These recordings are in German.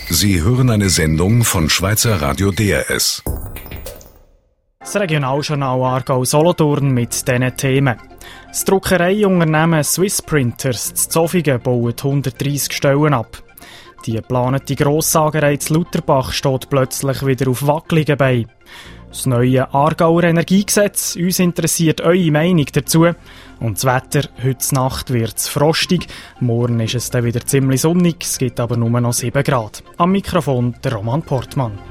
Sie hören eine Sendung von Schweizer Radio DRS. Das Regionaljournal Aargau-Solothurn mit diesen Themen. Das Druckereiunternehmen Swiss Printers in Zofingen baut 130 Stellen ab. Die geplante Grossagerei zu Lutherbach steht plötzlich wieder auf wackeligen Beinen. Das neue Aargauer Energiegesetz, uns interessiert eure Meinung dazu. Und das Wetter, heute Nacht wird es frostig, morgen ist es dann wieder ziemlich sonnig, es gibt aber nur noch 7 Grad. Am Mikrofon der Roman Portmann.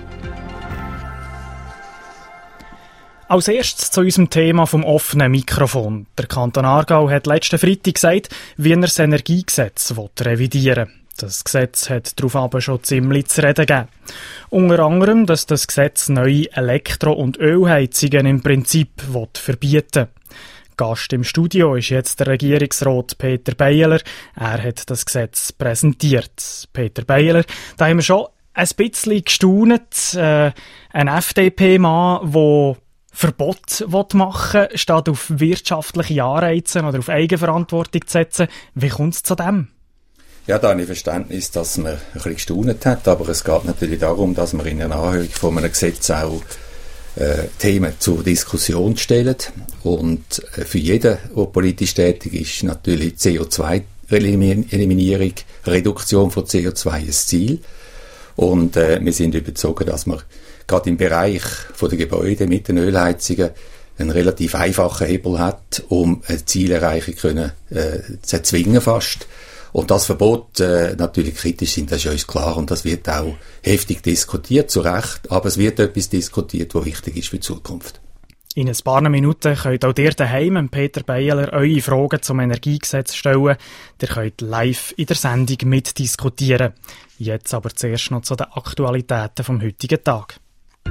Als erstes zu unserem Thema vom offenen Mikrofon. Der Kanton Aargau hat letzten Freitag gesagt, wie er das Energiegesetz revidieren will. Das Gesetz hat darauf aber schon ziemlich zu reden gegeben. Unter anderem, dass das Gesetz neue Elektro- und Ölheizungen im Prinzip verbieten will. Gast im Studio ist jetzt der Regierungsrat Peter Beyeler. Er hat das Gesetz präsentiert. Peter Beyeler, da haben wir schon ein bisschen gestaunt. Ein FDP-Mann, der Verbot machen will, statt auf wirtschaftliche Anreize oder auf Eigenverantwortung zu setzen. Wie kommt es zu dem? Ja, da habe ich Verständnis, dass man ein bisschen gestaunt hat, aber es geht natürlich darum, dass man in einer Anhörung von einem Gesetz auch Themen zur Diskussion stellt. Und für jeden, der politisch tätig ist, natürlich CO2-Eliminierung, Reduktion von CO2 ein Ziel. Und wir sind überzeugt, dass man gerade im Bereich der Gebäude mit den Ölheizungen einen relativ einfachen Hebel hat, um eine Zielerreichung zu erzwingen fast. Und das Verbot natürlich kritisch sind, das ist uns klar und das wird auch heftig diskutiert, zu Recht, aber es wird etwas diskutiert, was wichtig ist für die Zukunft. In ein paar Minuten könnt auch ihr daheim, Peter Beyeler, eure Fragen zum Energiegesetz stellen. Ihr könnt live in der Sendung mitdiskutieren. Jetzt aber zuerst noch zu den Aktualitäten vom heutigen Tag.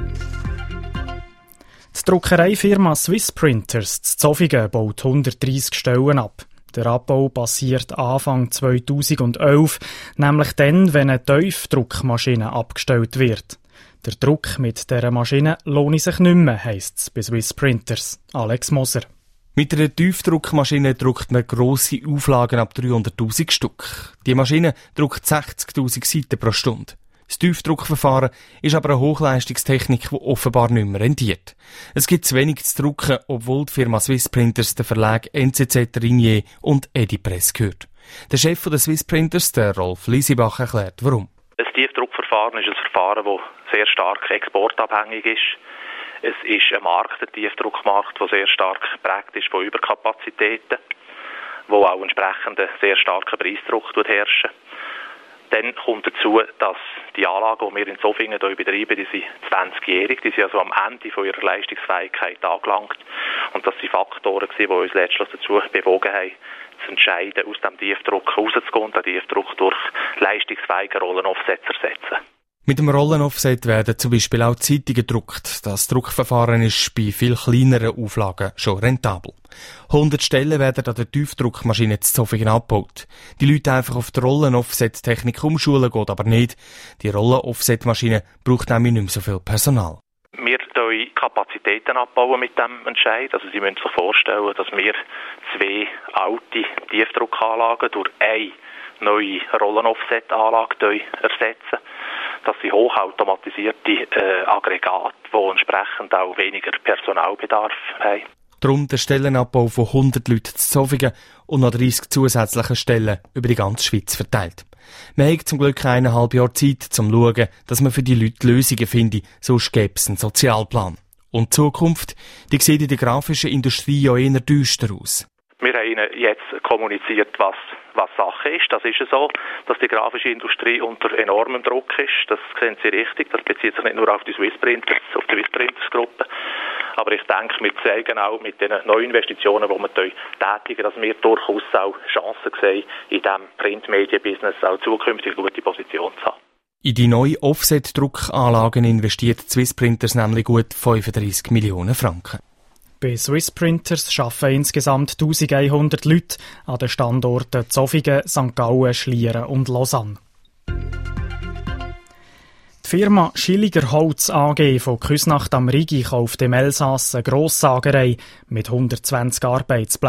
Die Druckereifirma Swiss Printers in Zofingen baut 130 Stellen ab. Der Abbau passiert Anfang 2011, nämlich dann, wenn eine Tiefdruckmaschine abgestellt wird. Der Druck mit dieser Maschine lohnt sich nicht mehr, heisst es bei Swiss Printers. Alex Moser. Mit einer Tiefdruckmaschine druckt man grosse Auflagen ab 300'000 Stück. Die Maschine druckt 60'000 Seiten pro Stunde. Das Tiefdruckverfahren ist aber eine Hochleistungstechnik, die offenbar nicht mehr rentiert. Es gibt zu wenig zu drucken, obwohl die Firma Swiss Printers den Verlag NZZ Ringier und Edipress gehört. Der Chef der Swiss Printers, der Rolf Liesibach, erklärt, warum. Das Tiefdruckverfahren ist ein Verfahren, das sehr stark exportabhängig ist. Es ist ein Markt, der Tiefdruckmarkt, der sehr stark geprägt ist von Überkapazitäten, wo auch entsprechend einen sehr starken Preisdruck herrscht. Dann kommt dazu, dass die Anlagen, die wir in Zofingen hier betreiben, die sind 20-jährig, die sind also am Ende von ihrer Leistungsfähigkeit angelangt. Und das sind Faktoren, die uns letztlich dazu bewogen haben, zu entscheiden, aus dem Tiefdruck rauszugehen und den Tiefdruck durch leistungsfähige Rollenoffset zu ersetzen. Mit dem Rollenoffset werden zum Beispiel auch Zeitungen gedruckt. Das Druckverfahren ist bei viel kleineren Auflagen schon rentabel. 100 Stellen werden an der Tiefdruckmaschine zu Zofingen abgebaut. Die Leute einfach auf die Rollenoffset-Technik umschulen geht aber nicht. Die Rollenoffset-Maschine braucht nämlich nicht mehr so viel Personal. Wir bauen Kapazitäten abbauen mit diesem Entscheid. Also Sie müssen sich vorstellen, dass wir 2 alte Tiefdruckanlagen durch eine neue Rollenoffset-Anlage ersetzen. Das sind hochautomatisierte Aggregate, die entsprechend auch weniger Personalbedarf haben. Darum der Stellenabbau von 100 Leuten zu Zofingen und noch 30 zusätzliche Stellen über die ganze Schweiz verteilt. Man hat zum Glück 1,5 Jahre Zeit, um zu schauen, dass man für die Leute Lösungen findet, sonst gäbe es einen Sozialplan. Und die Zukunft, die sieht in der grafischen Industrie ja eher düster aus. Wir haben Ihnen jetzt kommuniziert, was Sache ist. Das ist so, dass die grafische Industrie unter enormem Druck ist. Das sehen Sie richtig. Das bezieht sich nicht nur auf die Swiss Printers, auf die Swiss Printers Gruppe. Aber ich denke, wir zeigen auch mit den neuen Investitionen, die wir tätigen, dass wir durchaus auch Chancen sehen, in diesem Printmedien-Business auch zukünftig eine gute Position zu haben. In die neuen Offset-Druckanlagen investiert Swiss Printers nämlich gut 35 Millionen Franken. Bei Swiss Printers arbeiten insgesamt 1100 Leute an den Standorten Zofingen, St. Gallen, Schlieren und Lausanne. Die Firma Schilliger Holz AG von Küsnacht am Rigi kauft im Elsass eine Grossagerei mit 120 Arbeitsplätzen.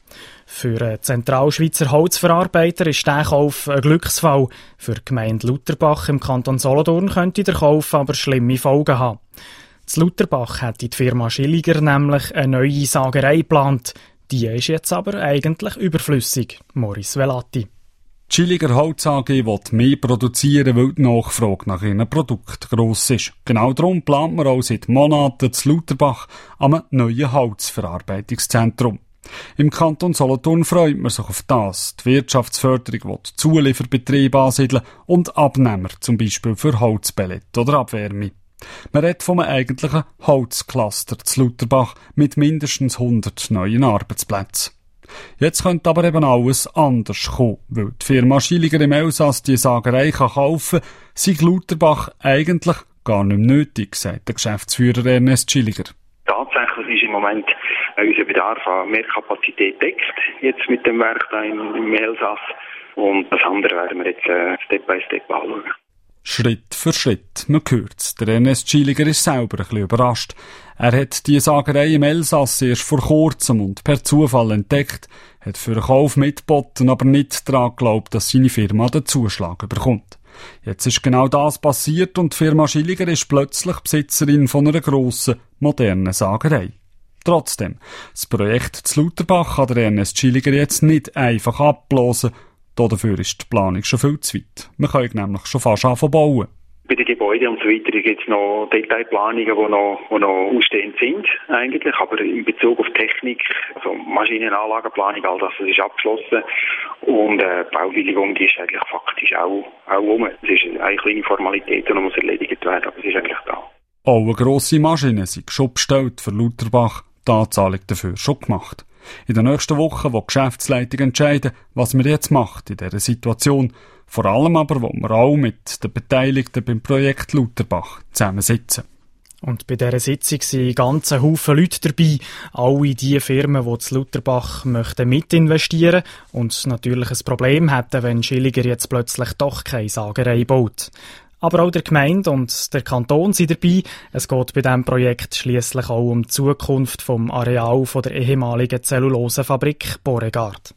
Für einen Zentralschweizer Holzverarbeiter ist der Kauf ein Glücksfall. Für die Gemeinde Lutherbach im Kanton Solothurn könnte der Kauf aber schlimme Folgen haben. In Lutherbach hätte die Firma Schilliger nämlich eine neue Sagerei geplant. Die ist jetzt aber eigentlich überflüssig. Maurice Velati. Die Schilliger Holz AG will mehr produzieren, weil die Nachfrage nach ihren Produkten gross ist. Genau darum plant man auch seit Monaten zu Lutherbach an einem neuen Holzverarbeitungszentrum. Im Kanton Solothurn freut man sich auf das. Die Wirtschaftsförderung will Zulieferbetriebe ansiedeln und Abnehmer, zum Beispiel für Holzpellet oder Abwärme. Man redet von einem eigentlichen Holzcluster zu Lutherbach mit mindestens 100 neuen Arbeitsplätzen. Jetzt könnte aber eben alles anders kommen, weil die Firma Schilliger im Elsass die Sagerei kaufen kann, sei Lutherbach eigentlich gar nicht mehr nötig, sagt der Geschäftsführer Ernest Schilliger. Tatsächlich ist im Moment unser Bedarf an mehr Kapazität deckt, jetzt mit dem Werk da im Elsass. Und das andere werden wir jetzt Step by Step anschauen. Schritt für Schritt, man hört's. Der Ernest Schilliger ist selber ein bisschen überrascht. Er hat die Sagerei im Elsass erst vor kurzem und per Zufall entdeckt, hat für den Kauf mitgeboten, aber nicht daran geglaubt, dass seine Firma den Zuschlag bekommt. Jetzt ist genau das passiert und die Firma Schilliger ist plötzlich Besitzerin von einer grossen, modernen Sagerei. Trotzdem, das Projekt zu Lutherbach kann der Ernest Schilliger jetzt nicht einfach abblasen. Dafür ist die Planung schon viel zu weit. Man kann nämlich schon fast anfangen bauen. Bei den Gebäuden und so weiter gibt es noch Detailplanungen, die noch ausstehend sind, eigentlich. Aber in Bezug auf Technik, also Maschinenanlagenplanung, all das ist abgeschlossen. Und die Baubewilligung, die ist eigentlich faktisch auch rum. Es ist eine kleine Formalität, die muss erledigt werden, aber es ist eigentlich da. Auch eine grosse Maschine sind schon bestellt für Lutherbach, die Anzahlung dafür schon gemacht. In den nächsten Wochen, wo die Geschäftsleitung entscheiden, was man jetzt macht in dieser Situation. Vor allem aber, wo wir auch mit den Beteiligten beim Projekt Lutherbach zusammensitzen. Und bei dieser Sitzung sind ganze Haufen Leute dabei. Alle die Firmen, die zu Lutherbach möchten mitinvestieren und natürlich ein Problem hätten, wenn Schilliger jetzt plötzlich doch keine Sagerei baut. Aber auch der Gemeinde und der Kanton sind dabei. Es geht bei diesem Projekt schliesslich auch um die Zukunft vom Areal von der ehemaligen Zellulosefabrik Boregard.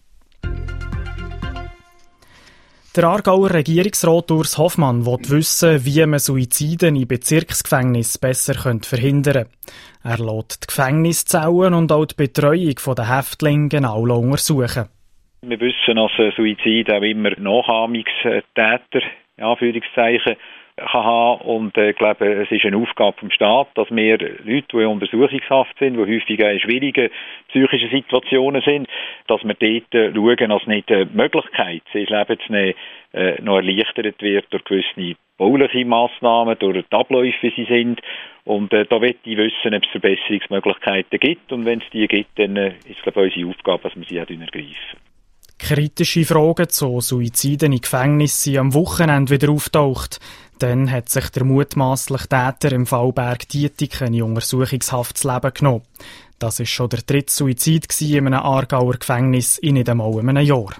Der Aargauer Regierungsrat Urs Hoffmann will wissen, wie man Suizide in Bezirksgefängnissen besser verhindern könnte. Er lässt die Gefängniszellen und auch die Betreuung der Häftlinge genau untersuchen. Wir wissen, dass Suizid auch immer Nachahmungstäter, in Anführungszeichen, kann haben. Und ich glaube, es ist eine Aufgabe vom Staat, dass wir Leute, die in Untersuchungshaft sind, die häufig in schwierigen psychischen Situationen sind, dass wir dort schauen, dass nicht die Möglichkeit, ihr Leben zu nehmen, noch erleichtert wird durch gewisse bauliche Massnahmen, durch die Abläufe, wie sie sind. Und da möchte ich wissen, ob es Verbesserungsmöglichkeiten gibt. Und wenn es die gibt, dann ist es, glaube ich, unsere Aufgabe, dass wir sie auch ergreifen. Kritische Fragen zu Suiziden in Gefängnissen sind am Wochenende wieder auftaucht. Dann hat sich der mutmaßliche Täter im Fall Berg Dietiken in Untersuchungshaft das Leben genommen. Das war schon der dritte Suizid in einem Aargauer Gefängnis in nicht einmal einem Jahr.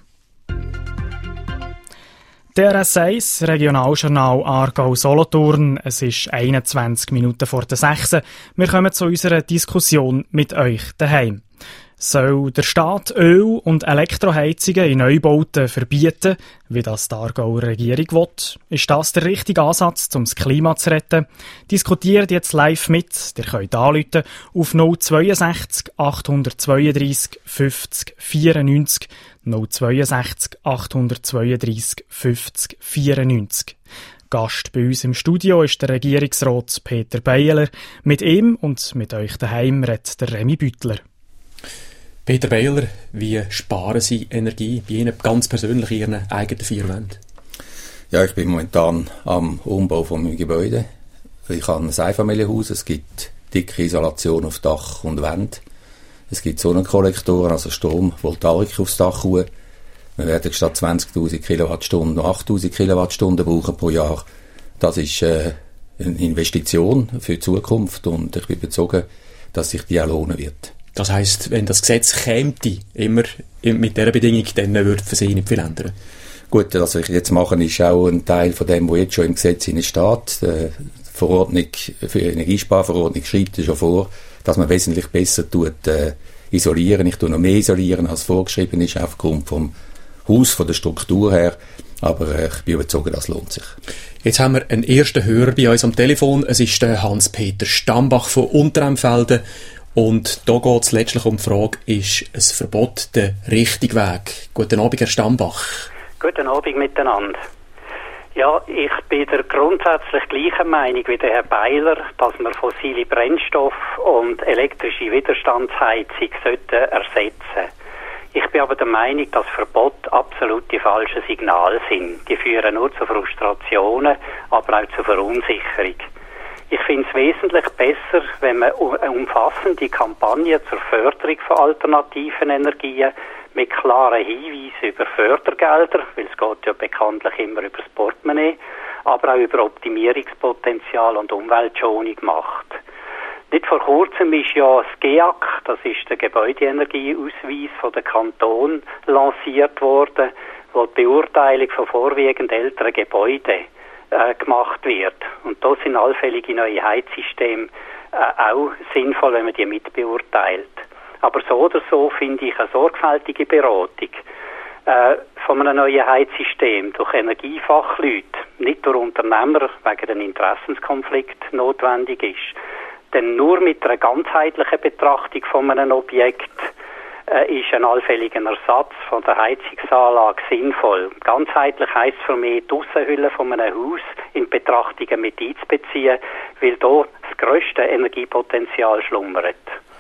Der RS1 Regionaljournal Aargau-Solothurn. Es ist 21 Minuten vor der 6. Wir kommen zu unserer Diskussion mit euch daheim. Soll der Staat Öl- und Elektroheizungen in Neubauten verbieten, wie das die Aargauer Regierung will? Ist das der richtige Ansatz, um das Klima zu retten? Diskutiert jetzt live mit. Ihr könnt anrufen auf 062 832 50 94 062 832 50 94. Gast bei uns im Studio ist der Regierungsrat Peter Beiler. Mit ihm und mit euch daheim redet der Remi Büttler. Peter Beiler, wie sparen Sie Energie bei Ihnen ganz persönlich in Ihren eigenen vier Wänden? Ja, ich bin momentan am Umbau von meinem Gebäude. Ich habe ein Einfamilienhaus, es gibt dicke Isolation auf Dach und Wände. Es gibt Sonnenkollektoren, also Strom, Voltaik aufs Dach hoch. Wir werden statt 20'000 Kilowattstunden noch 8'000 Kilowattstunden brauchen pro Jahr. Das ist eine Investition für die Zukunft und ich bin überzeugt, dass sich die auch lohnen wird. Das heisst, wenn das Gesetz käme, immer mit dieser Bedingung, dann würde für Sie nicht viel ändern? Gut, was ich jetzt mache, ist auch ein Teil von dem, was jetzt schon im Gesetz steht. Die Verordnung für Energiesparverordnung schreibt es schon vor, dass man wesentlich besser isolieren. Ich tue noch mehr isolieren, als vorgeschrieben ist, aufgrund vom Haus, von der Struktur her. Aber ich bin überzeugt, das lohnt sich. Jetzt haben wir einen ersten Hörer bei uns am Telefon. Es ist der Hans-Peter Stambach von Unteremfelden. Und da geht es letztlich um die Frage, ist ein Verbot der richtige Weg? Guten Abend, Herr Stambach. Guten Abend miteinander. Ja, ich bin der grundsätzlich gleichen Meinung wie der Herr Beiler, dass man fossile Brennstoffe und elektrische Widerstandsheizung ersetzen sollten. Ich bin aber der Meinung, dass Verbote absolut die falschen Signale sind. Die führen nur zu Frustrationen, aber auch zu Verunsicherung. Ich finde es wesentlich besser, wenn man eine umfassende Kampagne zur Förderung von alternativen Energien mit klaren Hinweisen über Fördergelder, weil es geht ja bekanntlich immer über das Portemonnaie, aber auch über Optimierungspotenzial und Umweltschonung macht. Nicht vor kurzem ist ja das GEAK, das ist der Gebäudeenergieausweis von der Kanton, lanciert worden, wo die Beurteilung von vorwiegend älteren Gebäuden gemacht wird. Und da sind allfällige neue Heizsysteme auch sinnvoll, wenn man die mitbeurteilt. Aber so oder so finde ich eine sorgfältige Beratung von einem neuen Heizsystem durch Energiefachleute, nicht durch Unternehmer wegen den Interessenskonflikt notwendig ist. Denn nur mit einer ganzheitlichen Betrachtung von einem Objekt ist ein allfälliger Ersatz von der Heizungsanlage sinnvoll. Ganzheitlich heisst für mich, die Aussenhülle von einem Haus in Betrachtungen mit einzubeziehen, weil da das grösste Energiepotenzial schlummert.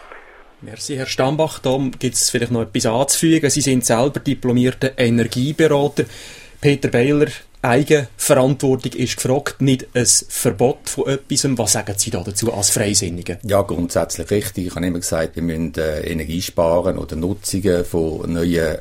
Merci, Herr Stambach. Da gibt es vielleicht noch etwas anzufügen. Sie sind selber diplomierter Energieberater. Peter Beiler, Eigenverantwortung ist gefragt, nicht ein Verbot von etwas. Was sagen Sie da dazu als Freisinnige? Ja, grundsätzlich richtig. Ich habe immer gesagt, wir müssen Energie sparen oder Nutzungen von neuen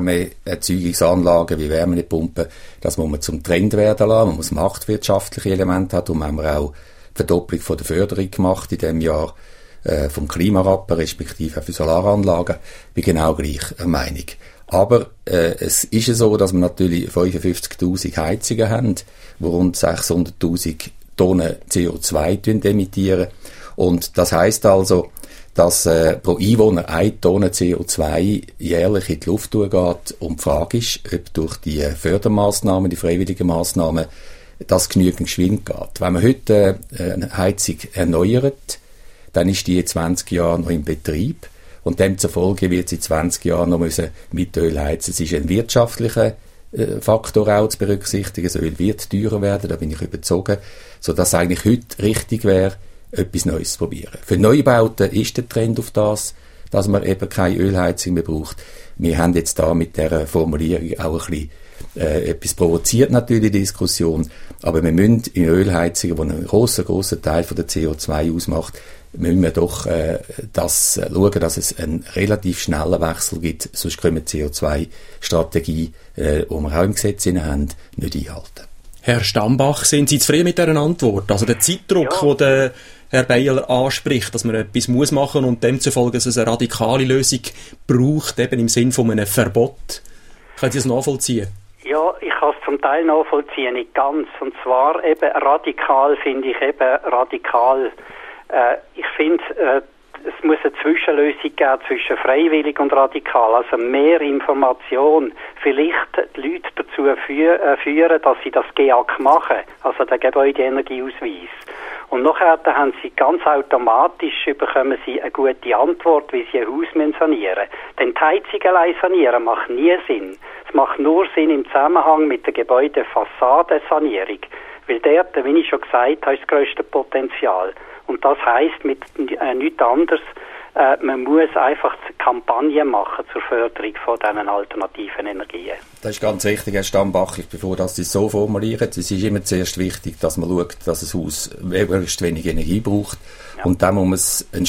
Wärmeerzeugungsanlagen wie Wärmepumpen. Das muss man zum Trend werden lassen. Man muss marktwirtschaftliche Elemente haben. Darum haben wir auch die Verdopplung von der Förderung gemacht in diesem Jahr vom Klimarappen, respektive für Solaranlagen. Ich bin genau gleicher Meinung. Aber es ist ja so, dass wir natürlich 55'000 Heizungen haben, die rund 600'000 Tonnen CO2 emittieren. Und das heisst also, dass pro Einwohner 1 Tonne CO2 jährlich in die Luft geht. Und die Frage ist, ob durch die Fördermaßnahmen, die freiwilligen Maßnahmen, das genügend geschwind geht. Wenn man heute eine Heizung erneuert, dann ist die in 20 Jahren noch im Betrieb. Und demzufolge wird sie 20 Jahre noch mit Öl heizen. Es ist ein wirtschaftlicher Faktor auch zu berücksichtigen. Das Öl wird teurer werden, da bin ich überzeugt. Sodass eigentlich heute richtig wäre, etwas Neues zu probieren. Für Neubauten ist der Trend auf das, dass man eben keine Ölheizung mehr braucht. Wir haben jetzt da mit dieser Formulierung auch ein bisschen etwas provoziert natürlich die Diskussion. Aber wir müssen in Ölheizungen, die einen grossen Teil von der CO2 ausmacht, müssen wir doch das schauen, dass es einen relativ schnellen Wechsel gibt, sonst können wir die CO2-Strategie, die wir auch im Gesetz haben, nicht einhalten. Herr Stambach, sind Sie zufrieden mit dieser Antwort? Also der Zeitdruck, den der Herr Beiler anspricht, dass man etwas machen muss und demzufolge, dass es eine radikale Lösung braucht, eben im Sinn von einem Verbot. Können Sie das nachvollziehen? Ja, ich kann es zum Teil nachvollziehen, nicht ganz. Und zwar eben radikal, finde ich eben radikal. Ich finde, es muss eine Zwischenlösung geben zwischen freiwillig und radikal. Also mehr Information, vielleicht die Leute dazu führen, dass sie das GEAK machen, also den Gebäudeenergieausweis. Und nachher haben sie ganz automatisch bekommen sie eine gute Antwort, wie sie ein Haus sanieren müssen. Denn die Heizung allein sanieren macht nie Sinn. Es macht nur Sinn im Zusammenhang mit der Gebäudefassadensanierung. Weil dort, wie ich schon gesagt habe, ist das grösste Potenzial. Und das heisst mit nichts anderes, man muss einfach Kampagnen machen zur Förderung von diesen alternativen Energien. Das ist ganz richtig, Herr Stambach. Bevor Sie es so formulieren, es ist immer zuerst wichtig, dass man schaut, dass ein Haus möglichst wenig Energie braucht. Ja. Und dann muss man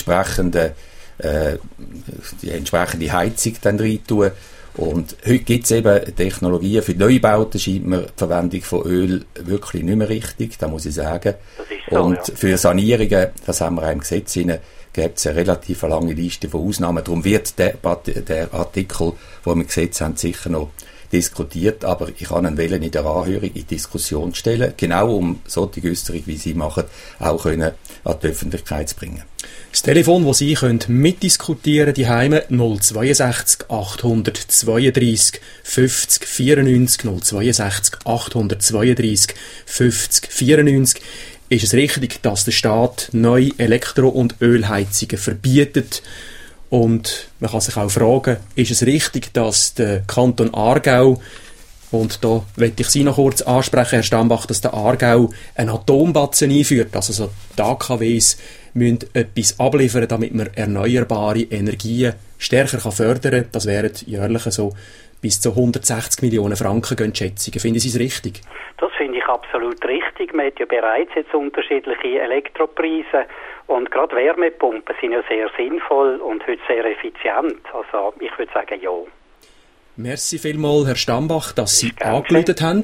die entsprechende Heizung dann reintun. Und heute gibt es eben Technologien. Für Neubauten scheint mir die Verwendung von Öl wirklich nicht mehr richtig, da muss ich sagen. Das ist so, und ja. Für Sanierungen, das haben wir auch im Gesetz hinein, gibt es eine relativ lange Liste von Ausnahmen. Darum wird der Artikel, den wir im Gesetz haben, sicher noch diskutiert, aber ich kann ihn in der Anhörung in Diskussion stellen, genau um solche Äußerungen, wie Sie machen, auch können an die Öffentlichkeit zu bringen. Das Telefon, das Sie können mitdiskutieren können, die Heime 062 832 50 94 062 832 50 94. Ist es richtig, dass der Staat neue Elektro- und Ölheizungen verbietet? Und man kann sich auch fragen, ist es richtig, dass der Kanton Aargau, und da möchte ich Sie noch kurz ansprechen, Herr Stambach, dass der Aargau einen Atombatzen einführt, also so die AKWs müssen etwas abliefern, damit man erneuerbare Energien stärker fördern kann. Das wären jährlich so bis zu 160 Millionen Franken, gehen die Schätzungen. Finden Sie es richtig? Das finde ich absolut richtig. Man hat ja bereits jetzt unterschiedliche Elektropreise und gerade Wärmepumpen sind ja sehr sinnvoll und heute sehr effizient. Also ich würde sagen, ja. Merci vielmals, Herr Stambach, dass Sie angerufen haben.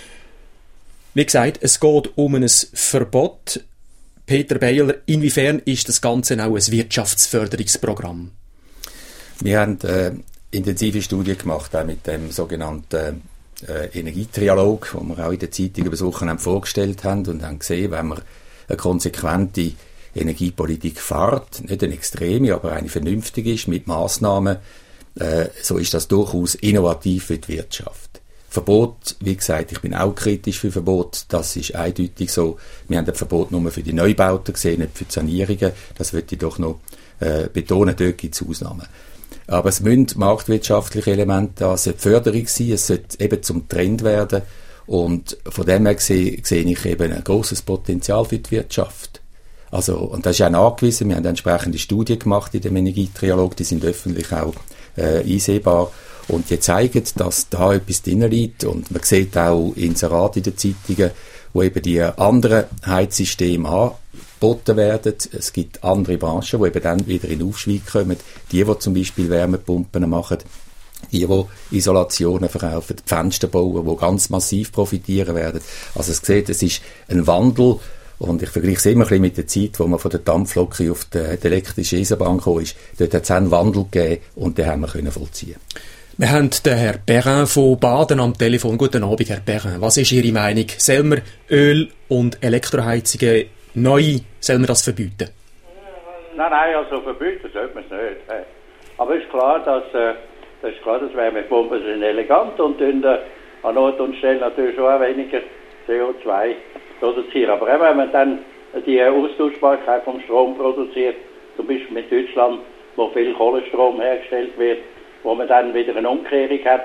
Wie gesagt, es geht um ein Verbot. Peter Beiler, inwiefern ist das Ganze auch ein Wirtschaftsförderungsprogramm? Wir haben intensive Studien gemacht, auch mit dem sogenannten Energietrialog, den wir auch in der Zeitung über das Wochenende vorgestellt haben und haben gesehen, wenn man eine konsequente Energiepolitik fährt, nicht eine extreme, aber eine vernünftige ist, mit Massnahmen, so ist das durchaus innovativ für die Wirtschaft. Verbot, wie gesagt, ich bin auch kritisch für Verbot, das ist eindeutig so. Wir haben das Verbot nur für die Neubauten gesehen, nicht für die Sanierungen. Das möchte ich doch noch betonen, dort gibt es Ausnahmen. Aber es müssen marktwirtschaftliche Elemente da, es sollte Förderung sein, es sollte eben zum Trend werden und von dem her sehe ich eben ein grosses Potenzial für die Wirtschaft. Also, und das ist auch nachgewiesen, wir haben entsprechende Studien gemacht in dem Energietrialog, die sind öffentlich auch einsehbar. Und die zeigen, dass da etwas drin liegt. Und man sieht auch Inserate in den Zeitungen, wo eben die anderen Heizsysteme angeboten werden. Es gibt andere Branchen, die eben dann wieder in Aufschwung kommen. Die zum Beispiel Wärmepumpen machen, die Isolationen verkaufen, die Fenster bauen, die ganz massiv profitieren werden. Also es sieht, es ist ein Wandel. Und ich vergleiche es immer ein bisschen mit der Zeit, wo man von der Dampflok auf die elektrische Eisenbahn gekommen ist. Dort hat es einen Wandel gegeben und den haben wir vollziehen. Wir haben den Herrn Perrin von Baden am Telefon. Guten Abend, Herr Perrin. Was ist Ihre Meinung? Sollen wir Öl- und Elektroheizungen neu, sollen wir das verbieten? Nein, also verbieten sollte man es nicht. Aber es ist klar, dass Wärmepumpen sind elegant und an Ort und Stelle natürlich schon auch weniger CO2 produzieren. Aber wenn man dann die Austauschbarkeit vom Strom produziert, zum Beispiel mit Deutschland, wo viel Kohlestrom hergestellt wird, wo man dann wieder eine Umkehrung hat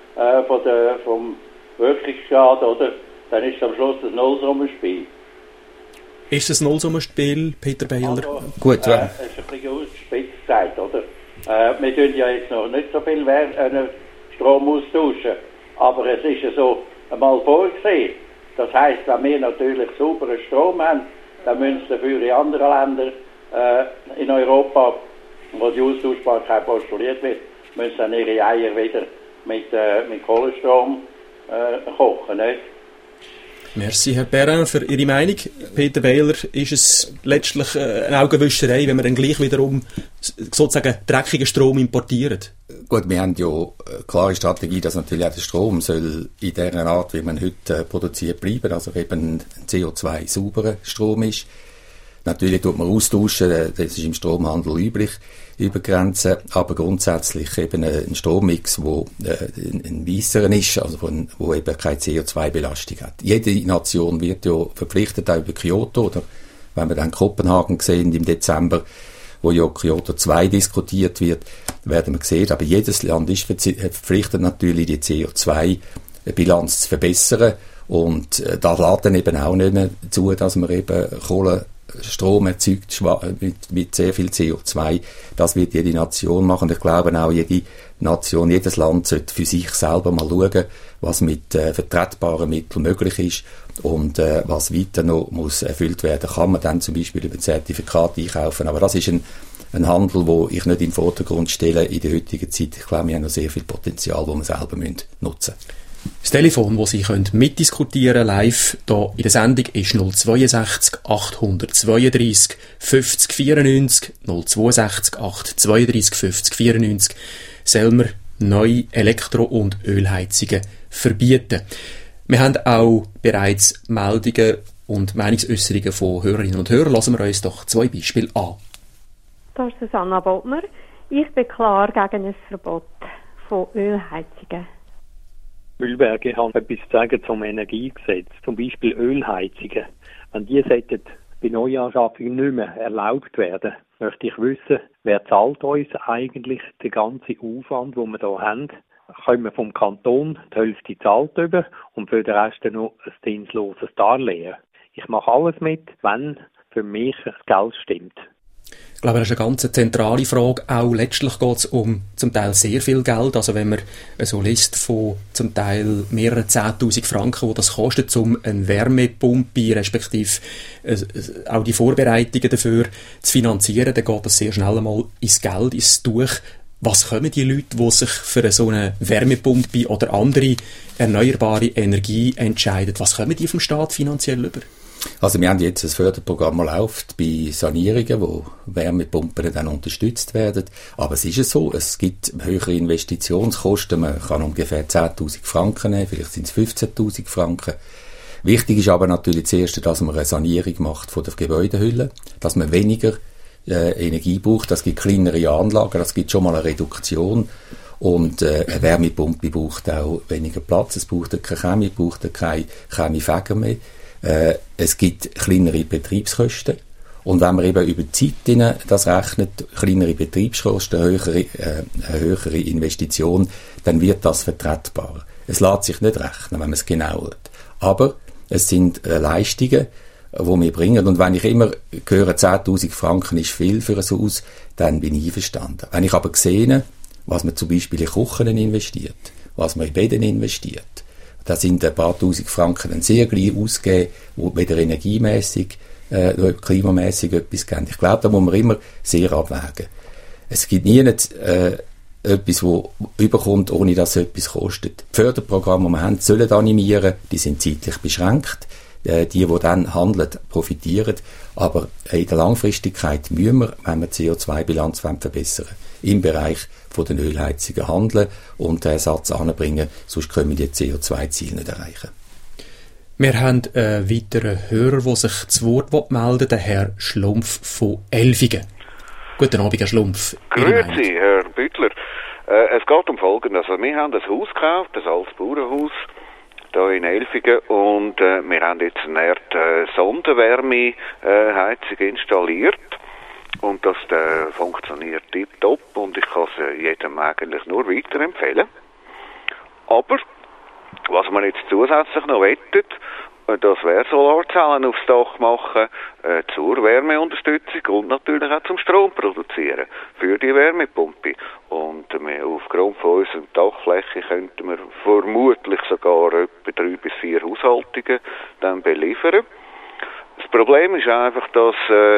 vom Wirkungsgrad, oder? Dann ist am Schluss das Nullsummenspiel. Ist das Nullsummenspiel, Peter Beiler? Also, gut, ja. Das ist ein bisschen ausgespitzt gesagt, oder? Wir tun ja jetzt noch nicht so viel Strom austauschen, aber es ist ja so einmal vorgesehen. Das heisst, wenn wir natürlich sauberen Strom haben, dann müssen es dafür in anderen Ländern in Europa, wo die Austauschbarkeit postuliert wird, müssen dann ihre Eier wieder mit Kohlestrom kochen, nicht? Merci, Herr Perrin, für Ihre Meinung. Peter Beiler, ist es letztlich eine Augenwischerei, wenn wir dann gleich wiederum sozusagen dreckigen Strom importieren? Gut, wir haben ja eine klare Strategie, dass natürlich auch der Strom soll in der Art, wie man heute produziert, bleiben, also eben ein CO2-sauberer Strom ist. Natürlich tut man austauschen, das ist im Stromhandel üblich, über Grenzen, aber grundsätzlich eben ein Strommix, wo ein weisseren ist, also wo eben keine CO2-Belastung hat. Jede Nation wird ja verpflichtet, auch über Kyoto, oder wenn wir dann Kopenhagen sehen im Dezember, wo ja Kyoto 2 diskutiert wird, werden wir sehen, aber jedes Land ist verpflichtet natürlich, die CO2-Bilanz zu verbessern und da lädt dann eben auch nicht mehr zu, dass man eben Strom erzeugt mit sehr viel CO2. Das wird jede Nation machen. Ich glaube auch, jede Nation, jedes Land sollte für sich selber mal schauen, was mit vertretbaren Mitteln möglich ist und was weiter noch muss erfüllt werden. Kann man dann zum Beispiel über Zertifikate einkaufen. Aber das ist ein Handel, wo ich nicht in den Vordergrund stelle in der heutigen Zeit. Ich glaube, wir haben noch sehr viel Potenzial, das wir selber nutzen müssen. Das Telefon, das Sie mitdiskutieren live hier in der Sendung, ist 062 832 50 94, 062 832 50 94. Sollen wir neue Elektro- und Ölheizungen verbieten. Wir haben auch bereits Meldungen und Meinungsäusserungen von Hörerinnen und Hörern. Lassen wir uns doch 2 Beispiele an. Das ist Susanna Bodmer. Ich bin klar gegen ein Verbot von Ölheizungen. Mühlberg, ich habe etwas zu sagen zum Energiegesetz, zum Beispiel Ölheizungen. Wenn die sollten bei Neuanschaffungen nicht mehr erlaubt werden, möchte ich wissen, wer zahlt uns eigentlich den ganzen Aufwand, den wir hier haben. Können wir vom Kanton die Hälfte zahlt über und für den Rest noch ein zinsloses Darlehen. Ich mache alles mit, wenn für mich das Geld stimmt. Ich glaube, das ist eine ganz zentrale Frage. Auch letztlich geht es um zum Teil sehr viel Geld. Also wenn man so liest von zum Teil mehreren 10'000 Franken, die das kostet, um eine Wärmepumpe, respektive auch die Vorbereitungen dafür zu finanzieren, dann geht das sehr schnell einmal ins Geld, ins Tuch. Was kommen die Leute, die sich für so eine Wärmepumpe oder andere erneuerbare Energie entscheiden, was kommen die vom Staat finanziell über? Also wir haben jetzt ein Förderprogramm läuft bei Sanierungen, wo Wärmepumpen dann unterstützt werden. Aber es ist so, es gibt höhere Investitionskosten. Man kann ungefähr 10'000 Franken nehmen, vielleicht sind es 15'000 Franken. Wichtig ist aber natürlich zuerst, dass man eine Sanierung macht von der Gebäudehülle, dass man weniger Energie braucht. Das gibt kleinere Anlagen, das gibt schon mal eine Reduktion. Und eine Wärmepumpe braucht auch weniger Platz, es braucht keine Chemie, braucht keine Chemiefäger mehr. Es gibt kleinere Betriebskosten. Und wenn man eben über die Zeit das rechnet, kleinere Betriebskosten, höhere Investition, dann wird das vertretbar. Es lässt sich nicht rechnen, wenn man es genau schaut. Aber es sind Leistungen, die wir bringen. Und wenn ich immer höre, 10'000 Franken ist viel für ein Haus, dann bin ich einverstanden. Wenn ich aber sehe, was man zum Beispiel in Kochen investiert, was man in Betten investiert, da sind ein paar 1'000 Franken dann sehr gleich ausgegeben, wo weder energiemässig, klimamässig etwas geben. Ich glaube, da muss man immer sehr abwägen. Es gibt nie etwas, das überkommt, ohne dass es etwas kostet. Die Förderprogramme, die wir haben, sollen animieren, die sind zeitlich beschränkt. Die dann handeln, profitieren. Aber in der Langfristigkeit müssen wir, wenn wir die CO2-Bilanz verbessern, im Bereich von den Ölheizungen handeln und den Ersatz anbringen, sonst können wir die CO2-Ziele nicht erreichen. Wir haben einen weiteren Hörer, der sich zu Wort melden, der Herr Schlumpf von Elfingen. Guten Abend, Herr Schlumpf. Grüezi, Herr Büttler. Es geht um Folgendes. Also wir haben ein Haus gekauft, ein altes Bauernhaus, hier in Elfingen, und wir haben jetzt eine Sondenwärmeheizung installiert. Und das funktioniert tipptopp und ich kann es jedem eigentlich nur weiterempfehlen. Aber, was man jetzt zusätzlich noch wettet, das wäre Solarzellen aufs Dach machen, zur Wärmeunterstützung und natürlich auch zum Strom produzieren für die Wärmepumpe. Und aufgrund von unserer Dachfläche könnten wir vermutlich sogar etwa 3 bis 4 Haushaltungen dann beliefern. Das Problem ist einfach, dass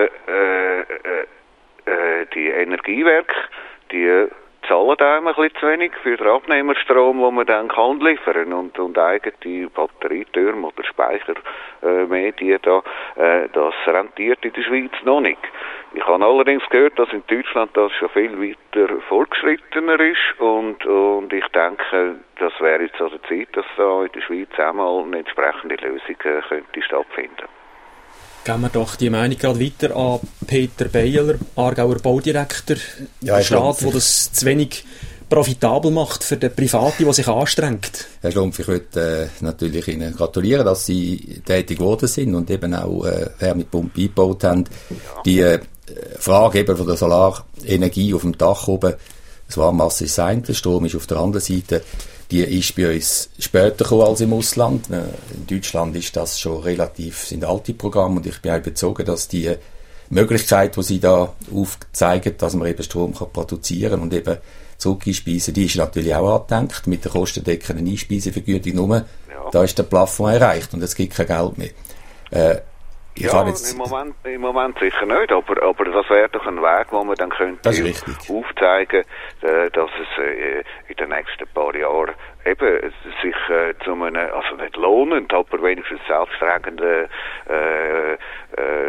die Energiewerke, die zahlen einem ein bisschen zu wenig für den Abnehmerstrom, den man dann kann liefern und eigene Batterietürme oder Speichermedien das rentiert in der Schweiz noch nicht. Ich habe allerdings gehört, dass in Deutschland das schon viel weiter fortgeschrittener ist und ich denke, das wäre jetzt an der Zeit, dass da in der Schweiz einmal eine entsprechende Lösung könnte stattfinden. Geben wir doch die Meinung gerade weiter an Peter Beiler, Aargauer Baudirektor. Der Staat, der das zu wenig profitabel macht für den Privaten, der sich anstrengt. Herr Schlumpf, ich würde natürlich Ihnen gratulieren, dass Sie tätig geworden sind und eben auch Wärmepumpe eingebaut haben. Ja. Die Frage eben von der Solarenergie auf dem Dach oben, das Warmwasser ist das eine, der Strom ist auf der anderen Seite. Die ist bei uns später gekommen als im Ausland. In Deutschland ist das schon sind alte Programme und ich bin auch überzeugt, dass die Möglichkeit, die sie da aufzeigen, dass man eben Strom kann produzieren und eben zurück einspeisen, die ist natürlich auch angedenkt mit der kostendeckenden Einspeisevergütung. Nur, da ist der Plafond erreicht und es gibt kein Geld mehr. Im Moment sicher nicht, aber das wäre doch ein Weg, wo man dann könnte aufzeigen, dass es in den nächsten paar Jahren eben sich zu einem, also nicht lohnend, aber wenigstens selbsttragenden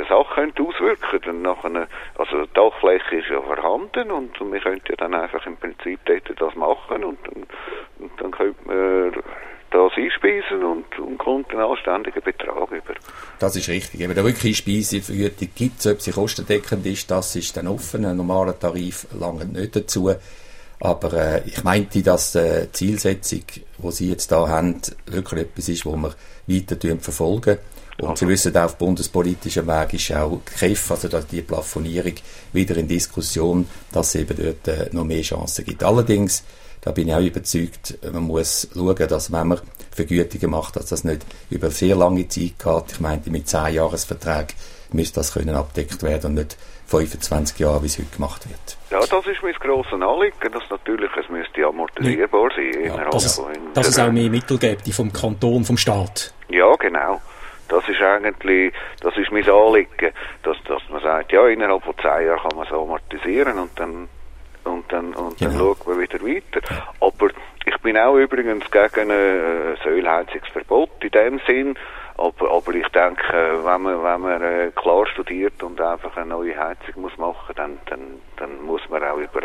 Sache auswirken können. Dann also die Dachfläche ist ja vorhanden und wir können ja dann einfach im Prinzip dort das machen und dann könnte man das einspeisen und kommt einen anständigen Betrag über. Das ist richtig. Wenn da wirklich Speisevergütung gibt, ob sie kostendeckend ist, das ist dann offen. Ein normaler Tarif langt nicht dazu. Aber ich meinte, dass die Zielsetzung, die Sie jetzt da haben, wirklich etwas ist, wo wir weiter verfolgen. Und Sie wissen, auch auf bundespolitischem Weg ist auch KEF, also die Plafonierung, wieder in Diskussion, dass es eben dort noch mehr Chancen gibt. Allerdings, da bin ich auch überzeugt, man muss schauen, dass wenn man Vergütungen macht, dass das nicht über sehr lange Zeit geht. Ich meinte, mit 10-Jahres-Verträgen müsste das können abdeckt werden und nicht 25 Jahre, wie es heute gemacht wird. Ja, das ist mein grosses Anliegen, dass natürlich es müsste amortisierbar sein. Ja, dass es auch mehr Mittel gibt vom Kanton, vom Staat. Ja, genau. Das ist mein Anliegen, dass man sagt, ja, innerhalb von 10 Jahren kann man es amortisieren und dann schauen wir wieder weiter. Aber ich bin auch übrigens gegen ein Ölheizungsverbot in dem Sinn. Aber ich denke, wenn man klar studiert und einfach eine neue Heizung muss machen, dann muss man auch über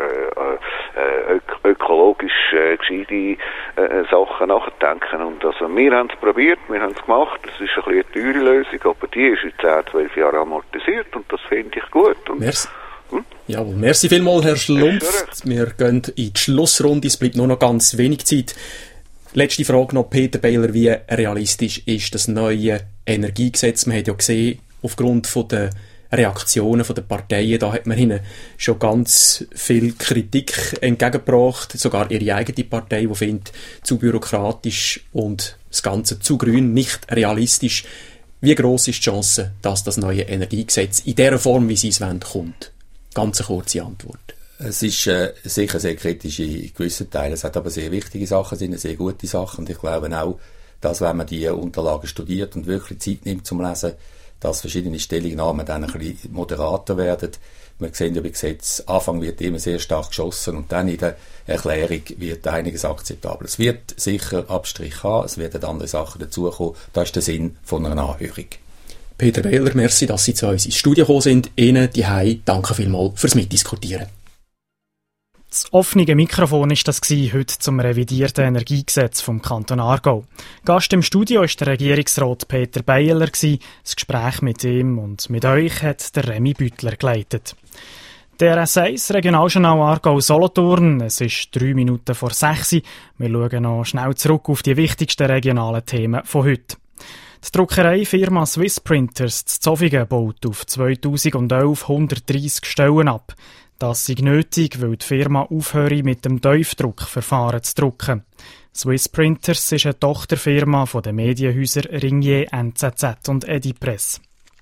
ökologisch gescheite Sachen nachdenken. Und also wir haben es probiert, wir haben es gemacht. Es ist ein bisschen eine teure Lösung, aber die ist in 10-12 Jahren amortisiert und das finde ich gut. Und merci. Jawohl, merci vielmals, Herr Schlumpf. Wir gehen in die Schlussrunde, es bleibt nur noch ganz wenig Zeit. Letzte Frage noch, Peter Beiler, wie realistisch ist das neue Energiegesetz? Man hat ja gesehen, aufgrund der Reaktionen der Parteien, da hat man ihnen schon ganz viel Kritik entgegengebracht, sogar ihre eigene Partei, die findet, zu bürokratisch und das Ganze zu grün, nicht realistisch. Wie gross ist die Chance, dass das neue Energiegesetz in der Form, wie Sie es wollen, kommt? Ganz eine kurze Antwort. Es ist sicher sehr kritisch in gewissen Teilen. Es hat aber sehr wichtige Sachen, sind sehr gute Sachen. Und ich glaube auch, dass wenn man die Unterlagen studiert und wirklich Zeit nimmt zum Lesen, dass verschiedene Stellungnahmen dann ein bisschen moderater werden. Wir sehen ja bei Gesetz, Anfang wird immer sehr stark geschossen und dann in der Erklärung wird einiges akzeptabel. Es wird sicher Abstrich haben, es werden andere Sachen dazukommen. Das ist der Sinn von einer Anhörung. Peter Beiler, merci, dass Sie zu uns ins Studio gekommen sind. Ihnen die danke vielmals fürs Mitdiskutieren. Das offene Mikrofon war das heute zum revidierten Energiegesetz vom Kanton Aargau. Gast im Studio war der Regierungsrat Peter Beiler. Das Gespräch mit ihm und mit euch hat der Remy Büttler geleitet. Der S1 Regionaljournal Aargau-Solothurn. Es ist 3 Minuten vor 6 Uhr. Wir schauen noch schnell zurück auf die wichtigsten regionalen Themen von heute. Die Druckereifirma Swiss Printers zu Zofingen baut auf 2011 130 Stellen ab. Das sei nötig, weil die Firma aufhöre mit dem Tiefdruckverfahren zu drucken. Swiss Printers ist eine Tochterfirma von den Medienhäusern Ringier, NZZ und Edipress.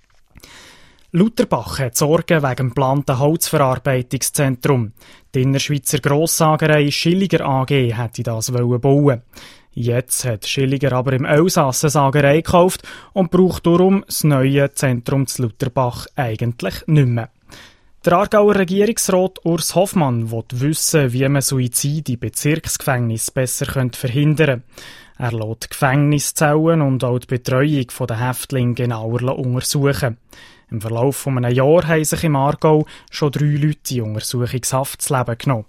Lutherbach hat Sorgen wegen dem geplanten Holzverarbeitungszentrum. Die Innerschweizer Grossagerei Schilliger AG hätte das bauen. Jetzt hat Schilliger aber im Elsass eine Sagerei gekauft und braucht darum das neue Zentrum zu Lutherbach eigentlich nicht mehr. Der Aargauer Regierungsrat Urs Hoffmann will wissen, wie man Suizide in Bezirksgefängnissen besser verhindern könnte. Er lässt Gefängniszellen und auch die Betreuung der Häftlinge genauer untersuchen. Im Verlauf von einem Jahr haben sich im Aargau schon 3 Leute in Untersuchungshaft das Leben genommen.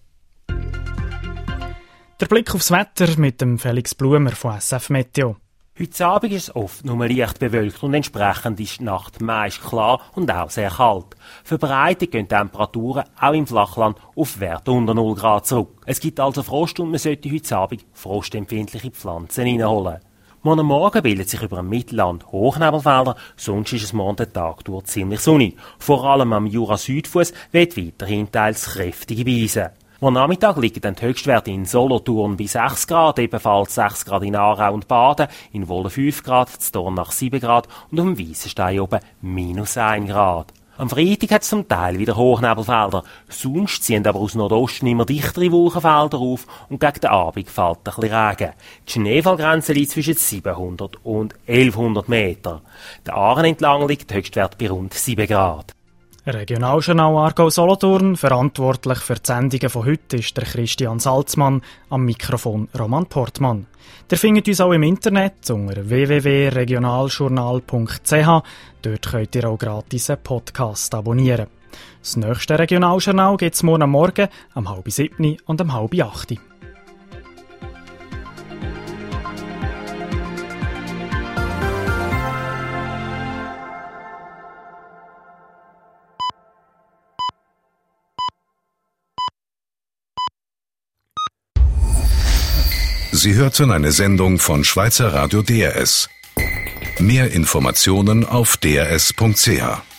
Der Blick aufs Wetter mit dem Felix Blumer von SF Meteo. Heute Abend ist es oft nur leicht bewölkt und entsprechend ist die Nacht meist klar und auch sehr kalt. Verbreitet gehen Temperaturen auch im Flachland auf Werte unter 0 Grad zurück. Es gibt also Frost und man sollte heute Abend frostempfindliche Pflanzen reinholen. Morgen Morgen bildet sich über dem Mittelland Hochnebelfelder, sonst ist es morgen den Tag durch ziemlich sonnig. Vor allem am Jura-Südfuss weht weiterhin teils kräftige Brise. Am Nachmittag liegen dann die Höchstwerte in Solothurn bei 6 Grad, ebenfalls 6 Grad in Aarau und Baden, in Wohlen 5 Grad, zu Dornach 7 Grad und auf dem Weissenstein oben -1 Grad. Am Freitag hat es zum Teil wieder Hochnebelfelder, sonst ziehen aber aus Nordosten immer dichtere Wolkenfelder auf und gegen den Abend fällt ein bisschen Regen. Die Schneefallgrenze liegt zwischen 700 und 1100 Meter. Der Aaren entlang liegt der Höchstwert bei rund 7 Grad. Regionaljournal Aargau-Solothurn, verantwortlich für die Sendungen von heute, ist der Christian Salzmann, am Mikrofon Roman Portmann. Ihr findet uns auch im Internet unter www.regionaljournal.ch. Dort könnt ihr auch gratis einen Podcast abonnieren. Das nächste Regionaljournal gibt es morgen Morgen um 6:30 und um 7:30. Sie hörten eine Sendung von Schweizer Radio DRS. Mehr Informationen auf drs.ch.